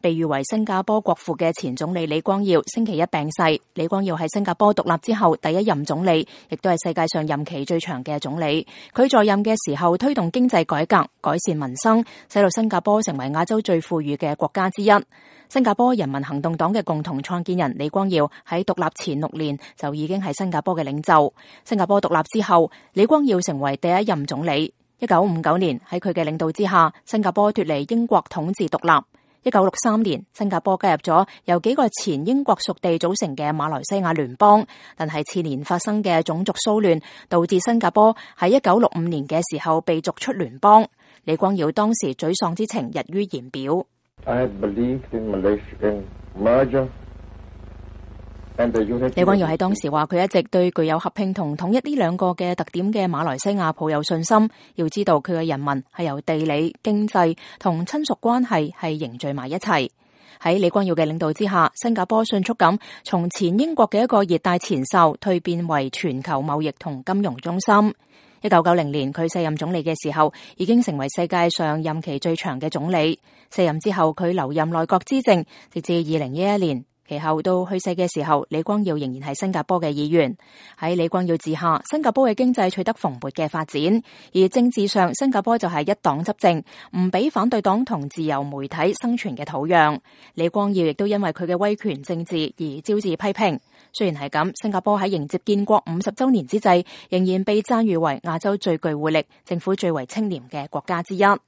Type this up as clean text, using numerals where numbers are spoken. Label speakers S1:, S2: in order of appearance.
S1: 被譽為新加坡國父嘅前總理李光耀星期一病逝。李光耀係新加坡獨立之後第一任總理，亦都係世界上任期最長嘅總理。佢在任嘅時候推動經濟改革，改善民生，使到新加坡成為亞洲最富裕嘅國家之一。新加坡人民行動黨嘅共同創建人李光耀喺獨立前6年就已經係新加坡嘅領袖。新加坡獨立之後，李光耀成為第一任總理。1959年喺佢嘅領導之下，新加坡脫離英國統治獨立。1963年，新加坡加入咗由幾個前英國屬地組成嘅馬來西亞聯邦，但係次年發生嘅種族騷亂，導致新加坡喺1965年嘅時候被逐出聯邦。李光耀當時沮喪之情溢於言表。李光耀喺當時話，佢一直對具有合併同統一呢兩個嘅特點嘅馬來西亞抱有信心。要知道佢嘅人民係由地理、經濟同親屬關係係凝聚埋一齊。喺李光耀嘅領導之下，新加坡迅速咁從前英國嘅一個熱帶前哨蛻變為全球貿易同金融中心。1990年佢卸任總理嘅時候，已經成為世界上任期最長嘅總理。卸任之後，佢留任內閣資政，直至2011年。其後到去世嘅時候，李光耀仍然係新加坡嘅議員。喺李光耀治下，新加坡嘅經濟取得蓬勃嘅發展，而政治上新加坡就係一黨執政，唔俾反對黨同自由媒體生存嘅土壤。李光耀亦都因為佢嘅威權政治而招致批評。雖然係咁，新加坡喺迎接建國50週年之際，仍然被讚譽為亞洲最具活力、政府最為清廉嘅國家之一。